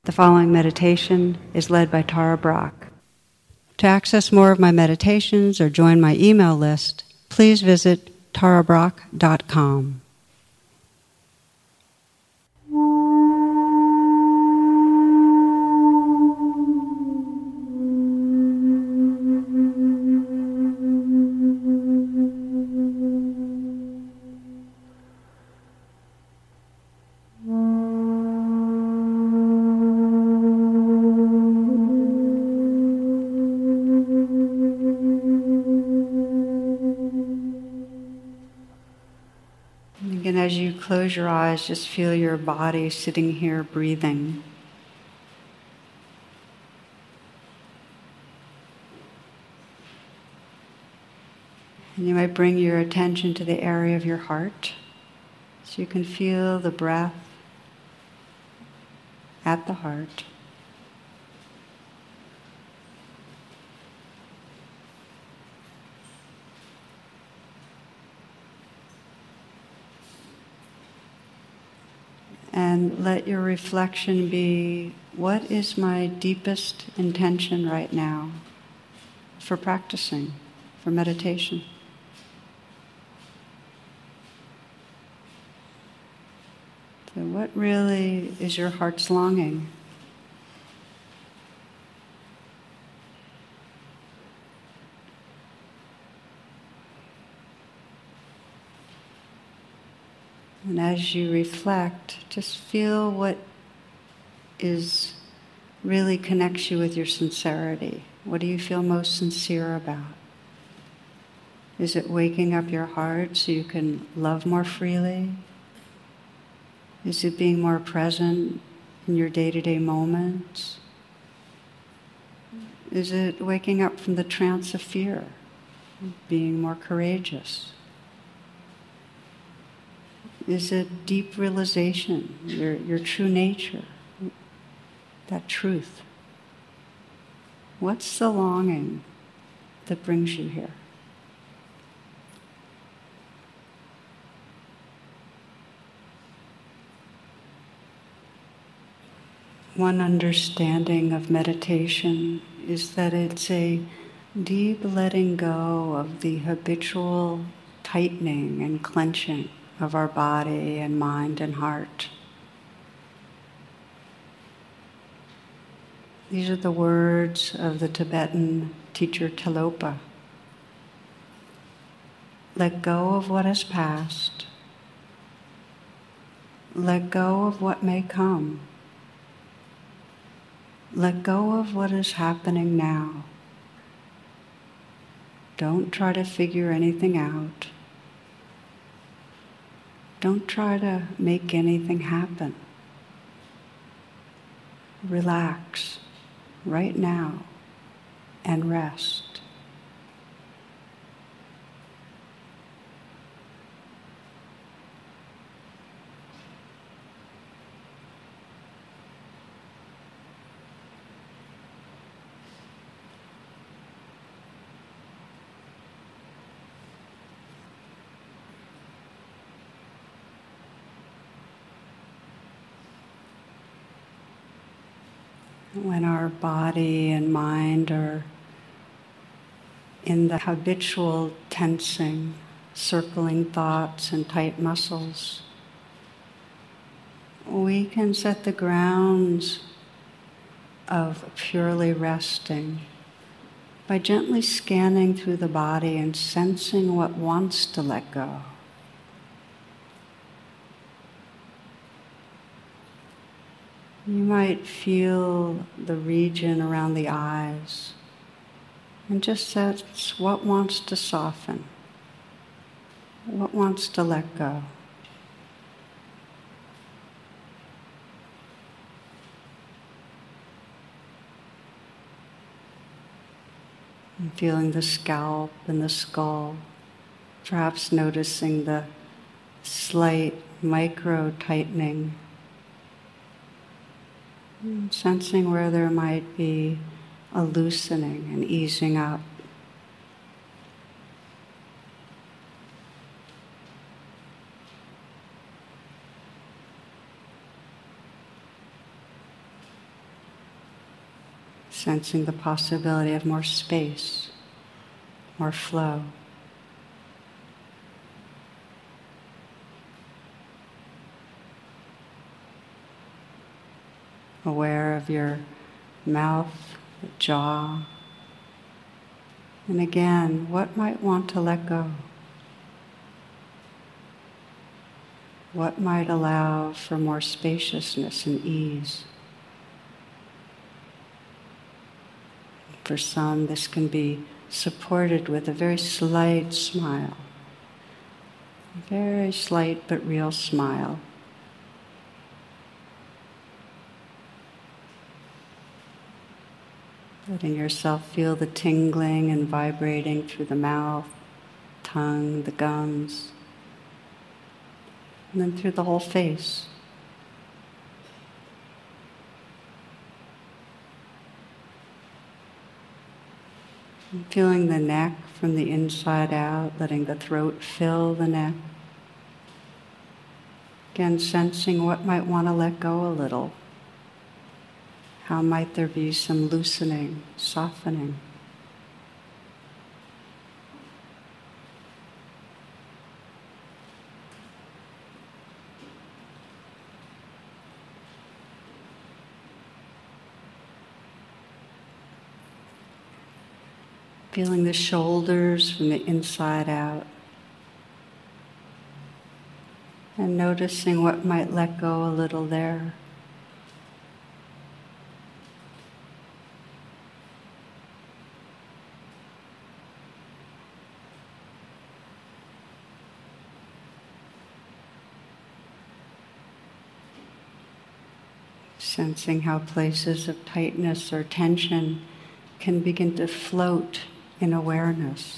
The following meditation is led by Tara Brach. To access more of my meditations or join my email list, please visit tarabrach.com. Again, as you close your eyes, just feel your body sitting here breathing. And you might bring your attention to the area of your heart so you can feel the breath at the heart. And let your reflection be, what is my deepest intention right now for practicing, for meditation? So what really is your heart's longing? And as you reflect, just feel what really connects you with your sincerity. What do you feel most sincere about? Is it waking up your heart so you can love more freely? Is it being more present in your day-to-day moments? Is it waking up from the trance of fear, being more courageous? Is it deep realization, your true nature, that truth? What's the longing that brings you here? One understanding of meditation is that it's a deep letting go of the habitual tightening and clenching of our body and mind and heart. These are the words of the Tibetan teacher Tilopa. Let go of what has passed. Let go of what may come. Let go of what is happening now. Don't try to figure anything out. Don't try to make anything happen. Relax right now and rest. When our body and mind are in the habitual tensing, circling thoughts and tight muscles, we can set the grounds of purely resting by gently scanning through the body and sensing what wants to let go. You might feel the region around the eyes and just sense what wants to soften, what wants to let go. And feeling the scalp and the skull, perhaps noticing the slight micro-tightening, sensing where there might be a loosening and easing up. sensing the possibility of more space, more flow. Aware of your mouth, the jaw, and again, what might want to let go? What might allow for more spaciousness and ease? For some, this can be supported with a very slight smile, a very slight but real smile. Letting yourself feel the tingling and vibrating through the mouth, tongue, the gums, and then through the whole face. And feeling the neck from the inside out, letting the throat fill the neck. Again, sensing what might want to let go a little. How might there be some loosening, softening? Feeling the shoulders from the inside out. And noticing what might let go a little there. Sensing how places of tightness or tension can begin to float in awareness.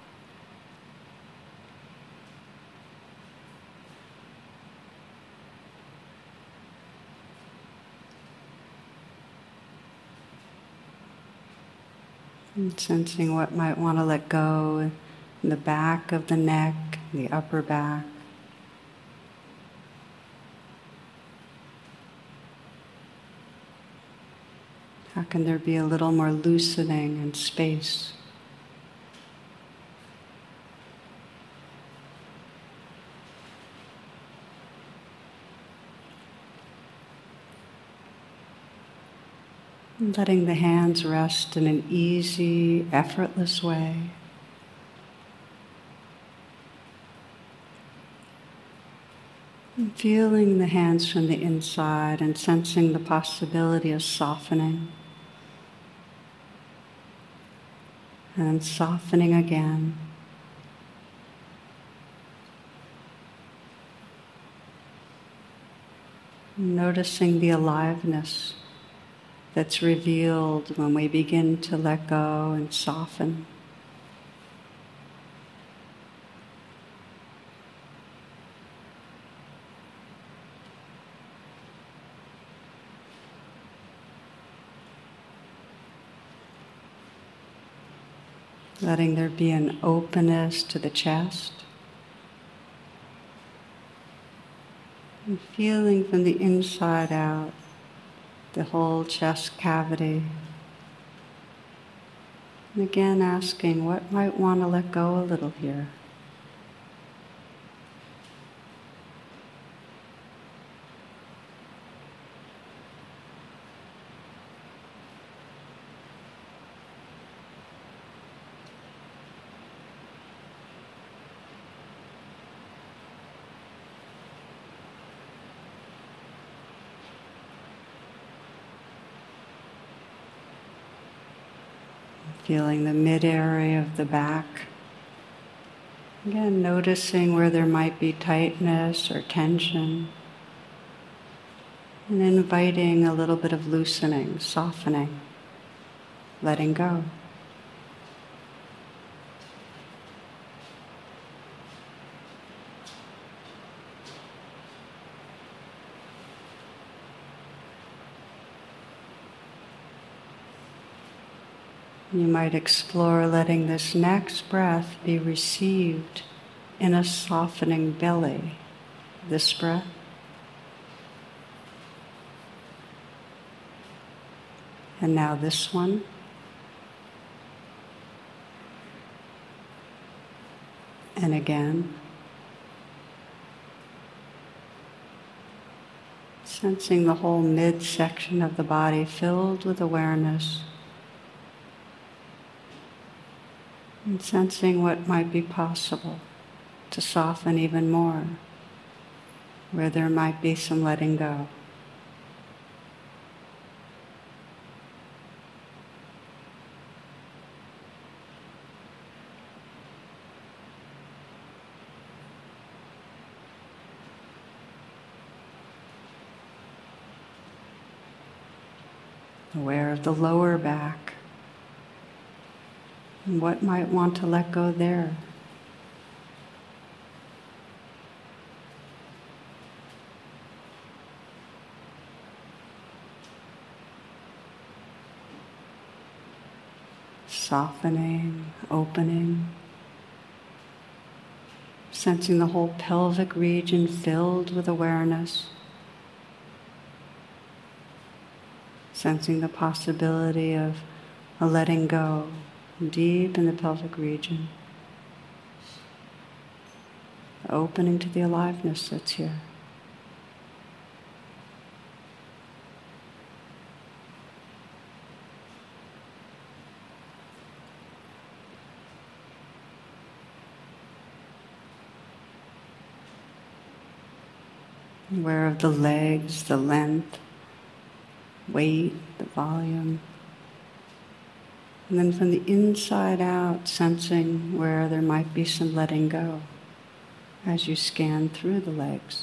And sensing what might want to let go in the back of the neck, the upper back. How can there be a little more loosening and space? And letting the hands rest in an easy, effortless way. And feeling the hands from the inside and sensing the possibility of softening. And softening again. Noticing the aliveness that's revealed when we begin to let go and soften. Letting there be an openness to the chest. And feeling from the inside out the whole chest cavity. And again asking what might want to let go a little here. Feeling the mid area of the back. Again, noticing where there might be tightness or tension. And inviting a little bit of loosening, softening, letting go. You might explore letting this next breath be received in a softening belly. This breath. And now this one. And again. Sensing the whole midsection of the body filled with awareness. And sensing what might be possible to soften even more, where there might be some letting go. Aware of the lower back and what might want to let go there. Softening, opening, sensing the whole pelvic region filled with awareness. Sensing the possibility of a letting go deep in the pelvic region. Opening to the aliveness that's here. Aware of the legs, the length, weight, the volume. And then from the inside out, sensing where there might be some letting go as you scan through the legs.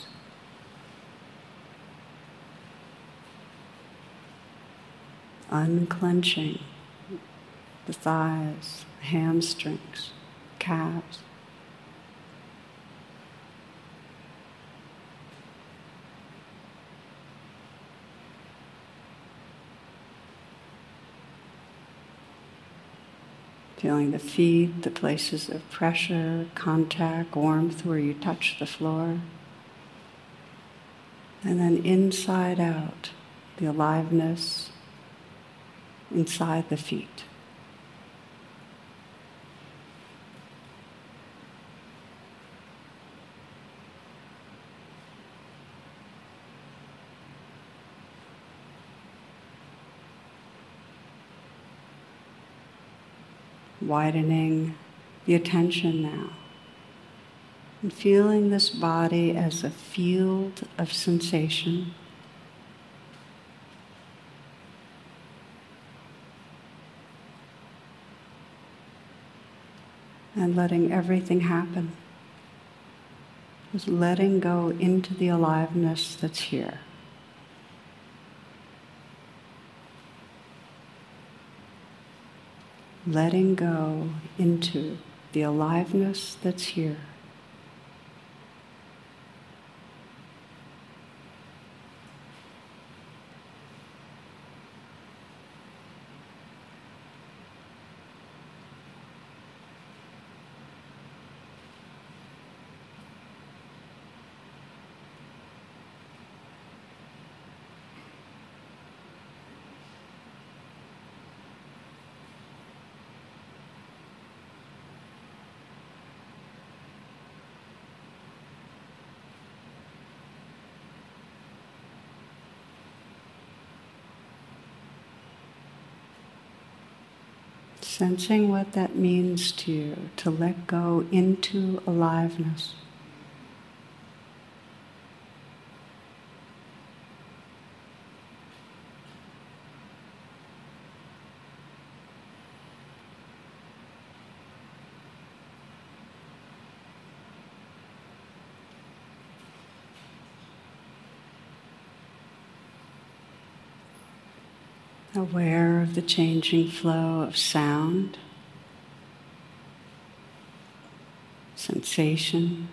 Unclenching the thighs, the hamstrings, calves. Feeling the feet, the places of pressure, contact, warmth where you touch the floor. And then inside out, the aliveness inside the feet. Widening the attention now, and feeling this body as a field of sensation. And letting everything happen. Just letting go into the aliveness that's here. Letting go into the aliveness that's here. Sensing what that means to you, to let go into aliveness. Aware of the changing flow of sound, sensation,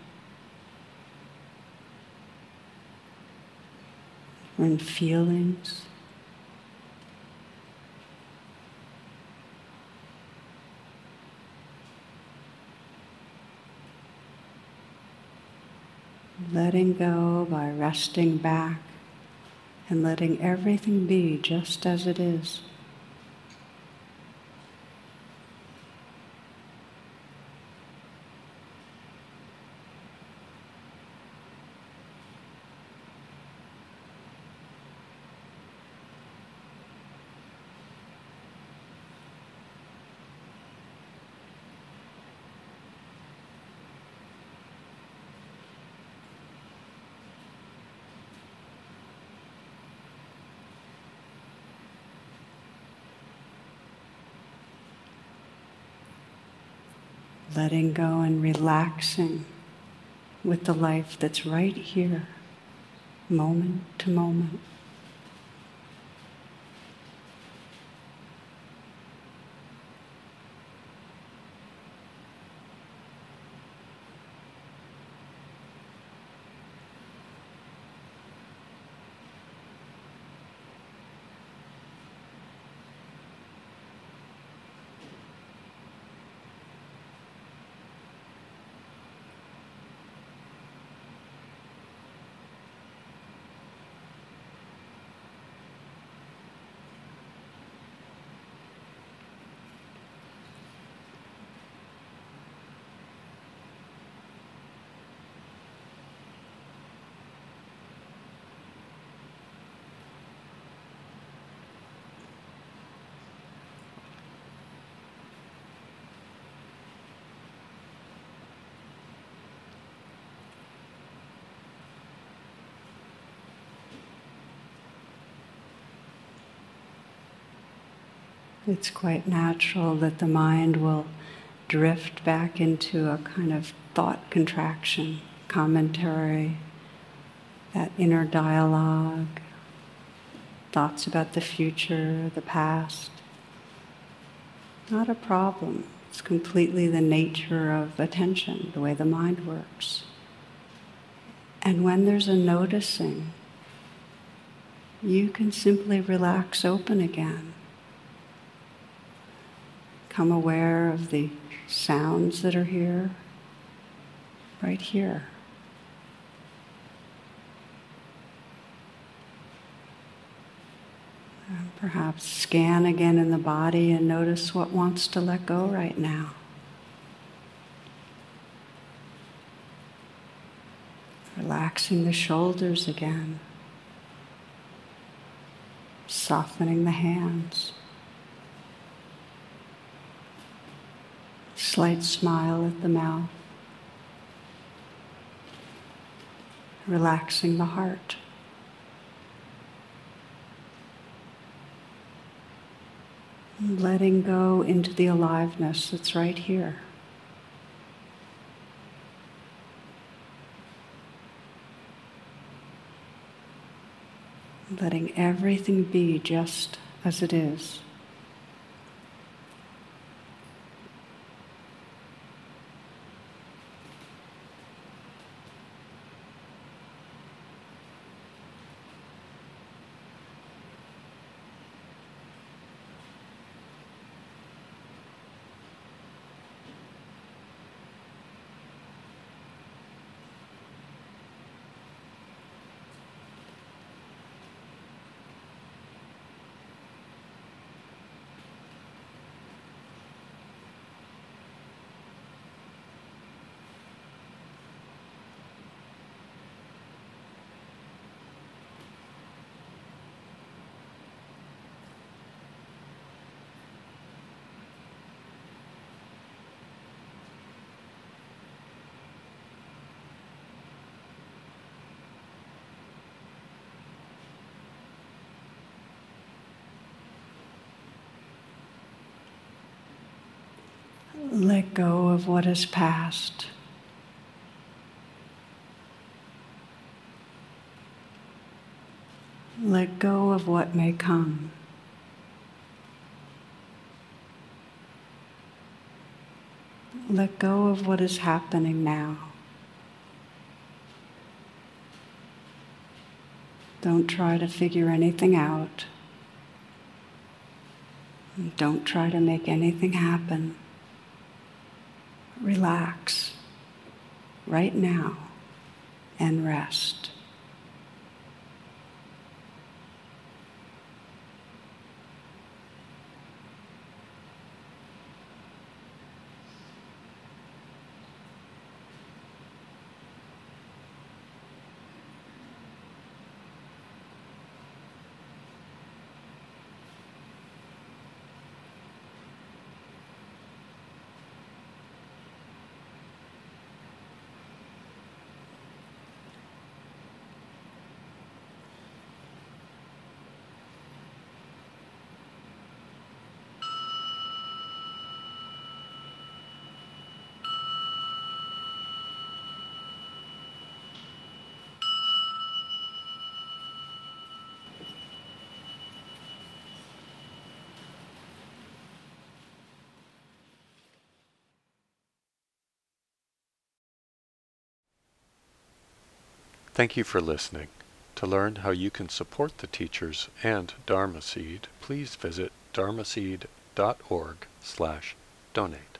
and feelings. Letting go by resting back and letting everything be just as it is. letting go and relaxing with the life that's right here, moment to moment. It's quite natural that the mind will drift back into a kind of thought contraction, commentary, that inner dialogue, thoughts about the future, the past. Not a problem. It's completely the nature of attention, the way the mind works. And when there's a noticing, you can simply relax open again. Become aware of the sounds that are here, right here. And perhaps scan again in the body and notice what wants to let go right now. Relaxing the shoulders again, softening the hands. Slight smile at the mouth, relaxing the heart. And letting go into the aliveness that's right here. Letting everything be just as it is. Let go of what has passed. Let go of what may come. Let go of what is happening now. Don't try to figure anything out. Don't try to make anything happen. Relax right now and rest. Thank you for listening. To learn how you can support the teachers and Dharma Seed, please visit dharmaseed.org/donate.